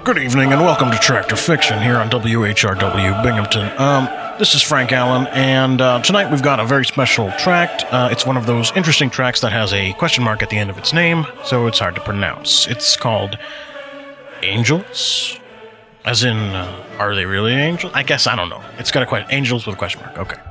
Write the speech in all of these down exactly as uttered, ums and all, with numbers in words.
Good evening and welcome to Tractor Fiction here on W H R W Binghamton. Um, this is Frank Allen, and uh, tonight we've got a very special tract. Uh, it's one of those interesting tracks that has a question mark at the end of its name, so it's hard to pronounce. It's called Angels? As in, uh, are they really angels? I guess, I don't know. It's got a question. Angels with a question mark. Okay.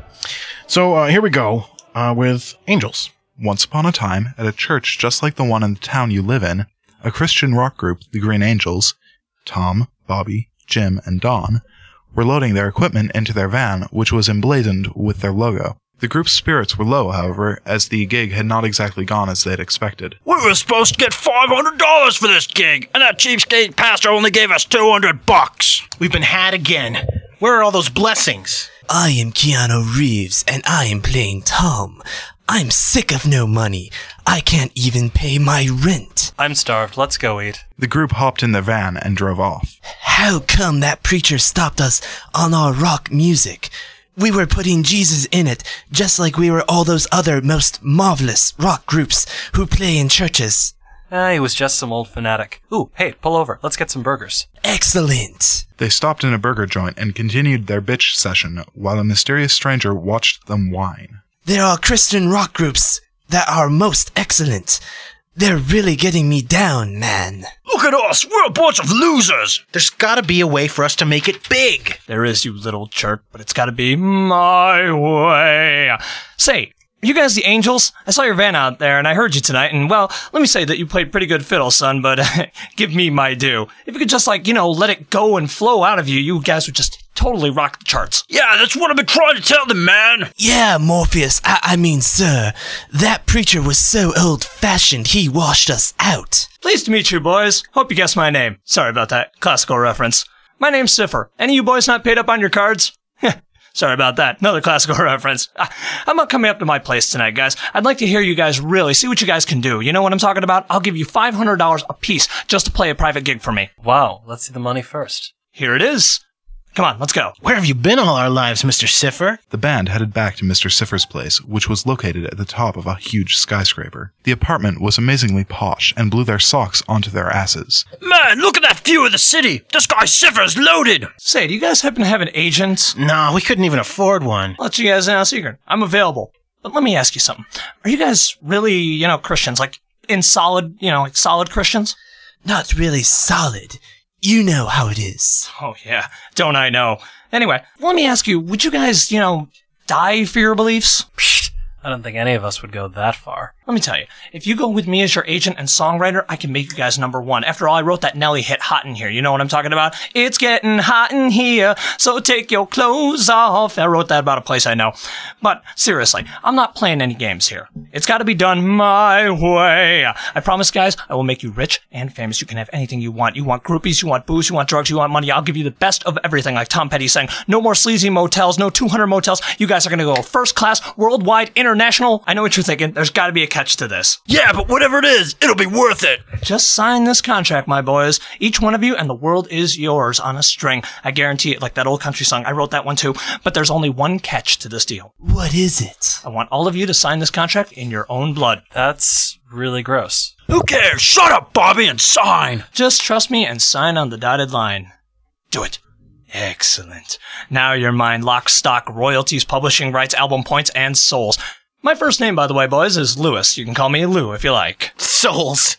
So uh, here we go uh, with Angels. Once upon a time, at a church just like the one in the town you live in, a Christian rock group, the Green Angels, Tom, Bobby, Jim, and Don, were loading their equipment into their van, which was emblazoned with their logo. The group's spirits were low, however, as the gig had not exactly gone as they'd expected. We were supposed to get five hundred dollars for this gig, and that cheapskate pastor only gave us two hundred bucks. We've been had again. Where are all those blessings? I am Keanu Reeves, and I am playing Tom. I'm sick of no money. I can't even pay my rent. I'm starved. Let's go eat. The group hopped in their van and drove off. How come that preacher stopped us on our rock music? We were putting Jesus in it, just like we were all those other most marvelous rock groups who play in churches. Ah, he was just some old fanatic. Ooh, hey, pull over. Let's get some burgers. Excellent. They stopped in a burger joint and continued their bitch session while a mysterious stranger watched them whine. There are Christian rock groups that are most excellent. They're really getting me down, man. Look at us. We're a bunch of losers. There's gotta be a way for us to make it big. There is, you little jerk, but it's gotta be my way. Say, are you guys the Angels? I saw your van out there, and I heard you tonight, and, well, let me say that you played pretty good fiddle, son, but give me my due. If you could just, like, you know, let it go and flow out of you, you guys would just totally rock the charts. Yeah, that's what I've been trying to tell them, man. Yeah, Morpheus, I, I mean, sir, that preacher was so old-fashioned he washed us out. Pleased to meet you, boys. Hope you guessed my name. Sorry about that. Classical reference. My name's Cipher. Any of you boys not paid up on your cards? Sorry about that. Another classical reference. I'm not coming up to my place tonight, guys. I'd like to hear you guys really see what you guys can do. You know what I'm talking about? I'll give you five hundred dollars a piece just to play a private gig for me. Wow, let's see the money first. Here it is. Come on, let's go. Where have you been all our lives, Mister Cipher? The band headed back to Mister Cipher's place, which was located at the top of a huge skyscraper. The apartment was amazingly posh and blew their socks onto their asses. Man, look at that view of the city. This guy Cipher's loaded. Say, do you guys happen to have an agent? No, we couldn't even afford one. I'll let you guys in on a secret. I'm available. But let me ask you something. Are you guys really, you know, Christians? Like, in solid, you know, like solid Christians? Not really solid. You know how it is. Oh, yeah. Don't I know? Anyway, let me ask you, would you guys, you know, die for your beliefs? Psst. I don't think any of us would go that far. Let me tell you, if you go with me as your agent and songwriter, I can make you guys number one. After all, I wrote that Nelly hit Hot in Here. You know what I'm talking about? It's getting hot in here, so take your clothes off. I wrote that about a place I know. But seriously, I'm not playing any games here. It's got to be done my way. I promise, guys, I will make you rich and famous. You can have anything you want. You want groupies, you want booze, you want drugs, you want money. I'll give you the best of everything, like Tom Petty saying, no more sleazy motels, no two hundred motels. You guys are going to go first class, worldwide, international. I know what you're thinking. There's got to be a catch to this. Yeah, but whatever it is, it'll be worth it. Just sign this contract, my boys. Each one of you, and the world is yours on a string. I guarantee it, like that old country song. I wrote that one too. But there's only one catch to this deal. What is it? I want all of you to sign this contract in your own blood. That's really gross. Who cares? Shut up, Bobby, and sign. Just trust me and sign on the dotted line. Do it. Excellent. Now you're mine. Lock, stock, royalties, publishing rights, album points, and souls. My first name, by the way, boys, is Lewis. You can call me Lou if you like. Souls.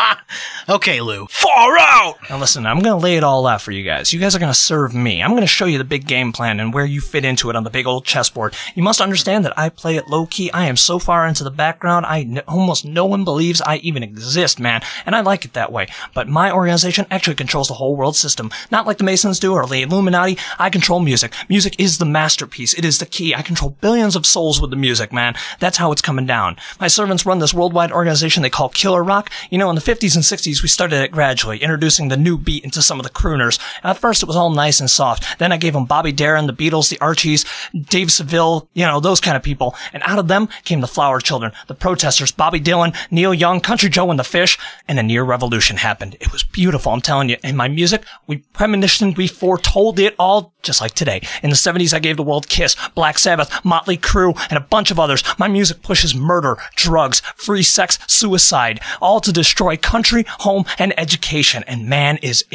Okay, Lou. Far out! Now listen, I'm going to lay it all out for you guys. You guys are going to serve me. I'm going to show you the big game plan and where you fit into it on the big old chessboard. You must understand that I play it low-key. I am so far into the background, I n- almost no one believes I even exist, man. And I like it that way. But my organization actually controls the whole world system. Not like the Masons do or the Illuminati. I control music. Music is the masterpiece. It is the key. I control billions of souls with the music, man. That's how it's coming down. My servants run this worldwide organization they call Killer Rock. You know, in the fifties and sixties, we started it gradually, introducing the new beat into some of the crooners. At first, it was all nice and soft. Then I gave them Bobby Darin, the Beatles, the Archies, Dave Seville, you know, those kind of people. And out of them came the Flower Children, the Protesters, Bobby Dylan, Neil Young, Country Joe and the Fish, and a near revolution happened. It was beautiful, I'm telling you. In my music, we premonitioned, we foretold it all, just like today. In the seventies, I gave the world Kiss, Black Sabbath, Motley Crue, and a bunch of others. My music pushes murder, drugs, free sex, suicide, all to destroy country, home, and education. And man, is it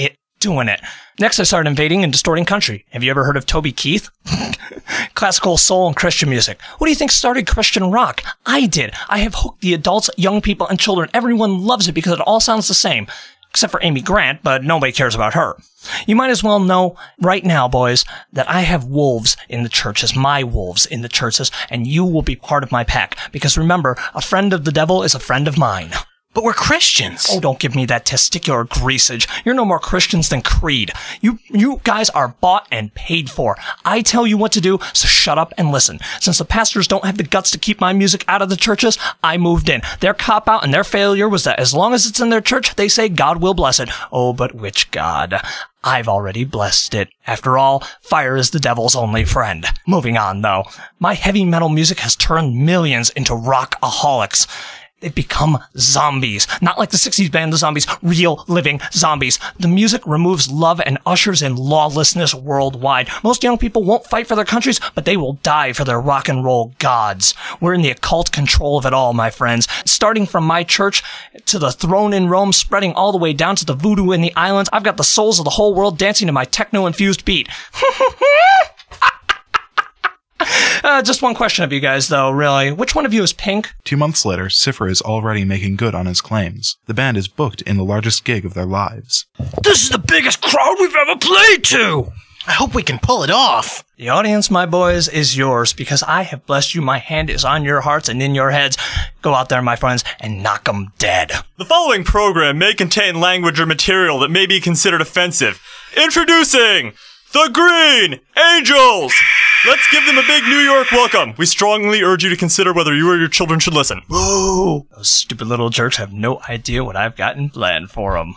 doing it. Next, I started invading and distorting country. Have you ever heard of Toby Keith? Classical soul and Christian music. What do you think started Christian rock? I did. I have hooked the adults, young people, and children. Everyone loves it because it all sounds the same. Except for Amy Grant, but nobody cares about her. You might as well know right now, boys, that I have wolves in the churches, my wolves in the churches, and you will be part of my pack. Because remember, a friend of the devil is a friend of mine. But we're Christians. Oh, don't give me that testicular greasage. You're no more Christians than Creed. You you guys are bought and paid for. I tell you what to do, so shut up and listen. Since the pastors don't have the guts to keep my music out of the churches, I moved in. Their cop-out and their failure was that as long as it's in their church, they say God will bless it. Oh, but which God? I've already blessed it. After all, fire is the devil's only friend. Moving on, though. My heavy metal music has turned millions into rockaholics. They've become zombies. Not like the sixties band The Zombies, real living zombies. The music removes love and ushers in lawlessness worldwide. Most young people won't fight for their countries, but they will die for their rock and roll gods. We're in the occult control of it all, my friends. Starting from my church to the throne in Rome, spreading all the way down to the voodoo in the islands, I've got the souls of the whole world dancing to my techno-infused beat. Uh, just one question of you guys, though, really. Which one of you is pink? Two months later, Cipher is already making good on his claims. The band is booked in the largest gig of their lives. This is the biggest crowd we've ever played to! I hope we can pull it off. The audience, my boys, is yours, because I have blessed you. My hand is on your hearts and in your heads. Go out there, my friends, and knock 'em dead. The following program may contain language or material that may be considered offensive. Introducing the Green Angels! Let's give them a big New York welcome. We strongly urge you to consider whether you or your children should listen. Whoa! Those stupid little jerks have no idea what I've got in plan for them.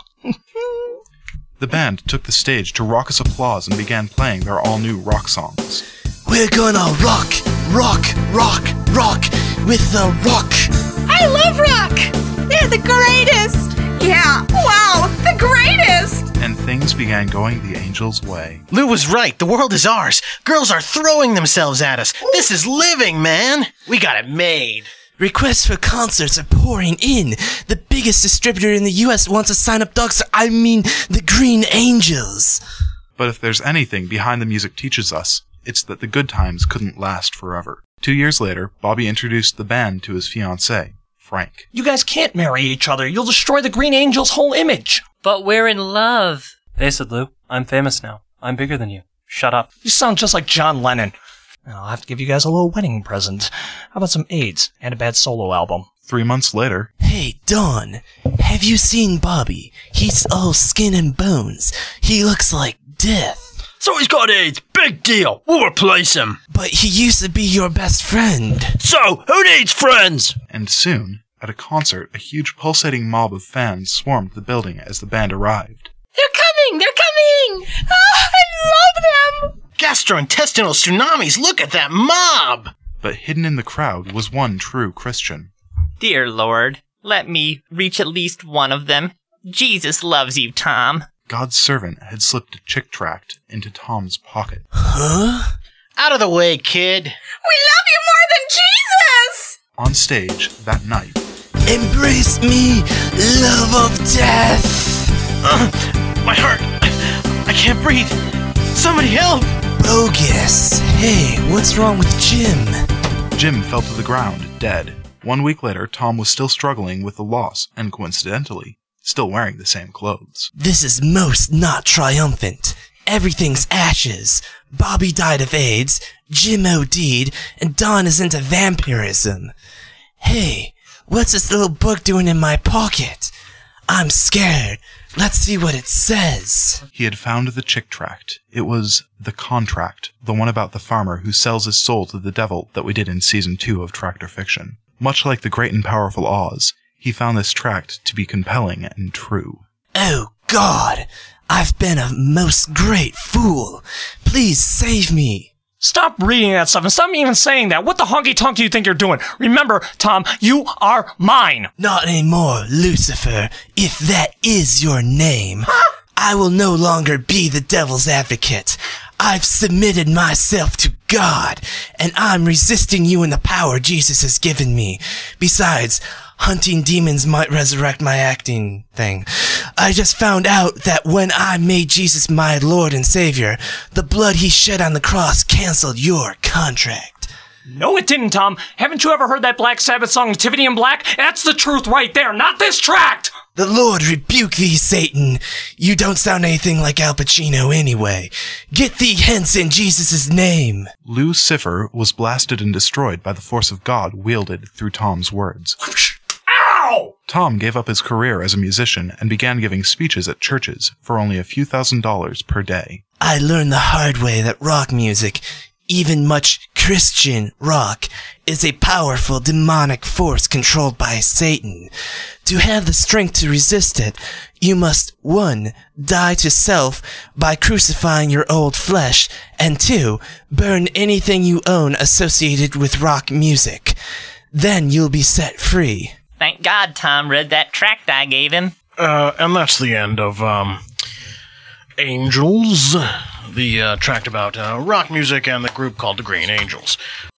The band took the stage to raucous applause and began playing their all-new rock songs. We're gonna rock, rock, rock, rock with the rock. I love rock! They're the greatest! Yeah, wow, the greatest! And things began going the Angels' way. Lou was right. The world is ours. Girls are throwing themselves at us. This is living, man. We got it made. Requests for concerts are pouring in. The biggest distributor in the U S wants to sign up dogs. I mean, the Green Angels. But if there's anything Behind the Music teaches us, it's that the good times couldn't last forever. Two years later, Bobby introduced the band to his fiancée, Frank. You guys can't marry each other. You'll destroy the Green Angels' whole image. But we're in love. Face it, Lou. I'm famous now. I'm bigger than you. Shut up. You sound just like John Lennon. I'll have to give you guys a little wedding present. How about some AIDS and a bad solo album? Three months later... Hey, Dawn, have you seen Bobby? He's all skin and bones. He looks like death. So he's got AIDS. Big deal. We'll replace him. But he used to be your best friend. So, who needs friends? And soon, at a concert, a huge pulsating mob of fans swarmed the building as the band arrived. They're coming! They're coming! Oh, I love them! Gastrointestinal tsunamis, look at that mob! But hidden in the crowd was one true Christian. Dear Lord, let me reach at least one of them. Jesus loves you, Tom. God's servant had slipped a chick tract into Tom's pocket. Huh? Out of the way, kid. We love you more than Jesus! On stage that night. Embrace me, love of death! Uh, my heart. I can't breathe. Somebody help! Bogus. Hey, what's wrong with Jim? Jim fell to the ground, dead. One week later, Tom was still struggling with the loss, and coincidentally, still wearing the same clothes. This is most not triumphant. Everything's ashes. Bobby died of AIDS, Jim OD'd, and Don is into vampirism. Hey, what's this little book doing in my pocket? I'm scared. Let's see what it says. He had found the chick tract. It was The Contract, the one about the farmer who sells his soul to the devil that we did in Season two of Tractor Fiction. Much like the great and powerful Oz, he found this tract to be compelling and true. Oh, God! I've been a most great fool. Please save me. Stop reading that stuff and stop even saying that. What the honky-tonk do you think you're doing? Remember, Tom, you are mine. Not anymore, Lucifer, if that is your name. I will no longer be the devil's advocate. I've submitted myself to God, and I'm resisting you in the power Jesus has given me. Besides, hunting demons might resurrect my acting thing. I just found out that when I made Jesus my Lord and Savior, the blood he shed on the cross canceled your contract. No, it didn't, Tom. Haven't you ever heard that Black Sabbath song, Tiffany in Black? That's the truth right there, not this tract! The Lord rebuke thee, Satan. You don't sound anything like Al Pacino anyway. Get thee hence in Jesus' name. Lucifer was blasted and destroyed by the force of God wielded through Tom's words. Ow! Tom gave up his career as a musician and began giving speeches at churches for only a few thousand dollars per day. I learned the hard way that rock music, even much Christian rock, is a powerful demonic force controlled by Satan. To have the strength to resist it, you must, one, die to self by crucifying your old flesh, and two, burn anything you own associated with rock music. Then you'll be set free. Thank God Tom read that tract I gave him. Uh, and that's the end of, um, Angels, the uh, tract about uh, rock music and the group called the Green Angels.